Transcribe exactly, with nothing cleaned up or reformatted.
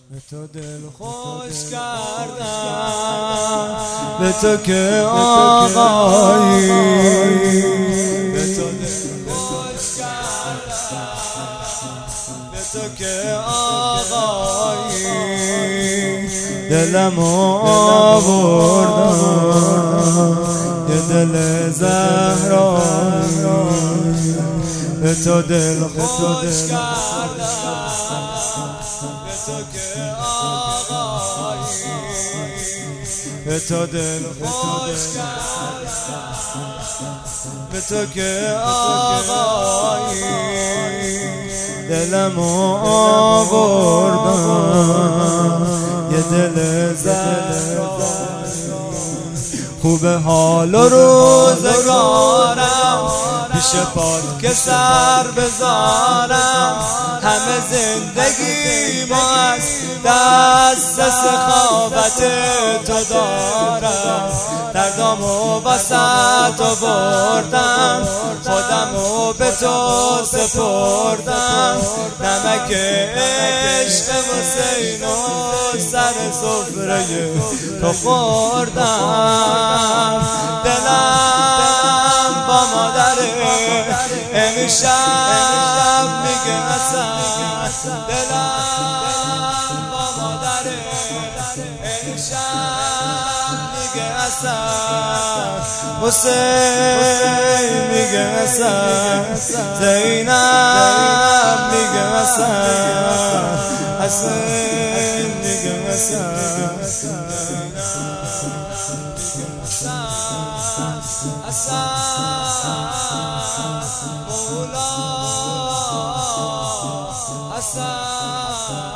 به تو دل خوش کردم، به تو که آقایی، به تو دل خوش کردم، به تو که آقایی، دلمو آوردم یه دل زهرایی، به تو دل خوش کردم، به تو که آقایی، به تو دل خوش کردم، به تو که آقایی، دلمو آوردم یه دل زهرایی. خوب حال و روزگارم پیش پات که سر بذارم، همه زندگی ما از دست سخاوت تو دارم، دردامو وسط آوردم، خودمو به تو سپردم، نمک عشق حسین و سر سفره تو خوردم. دلم با مادره امشب میگه اصلا، دلم با مادره امشب میگه اصلا، حسین میگه اصلا، زینب میگه اصلا، حسین میگه اصلا، مولا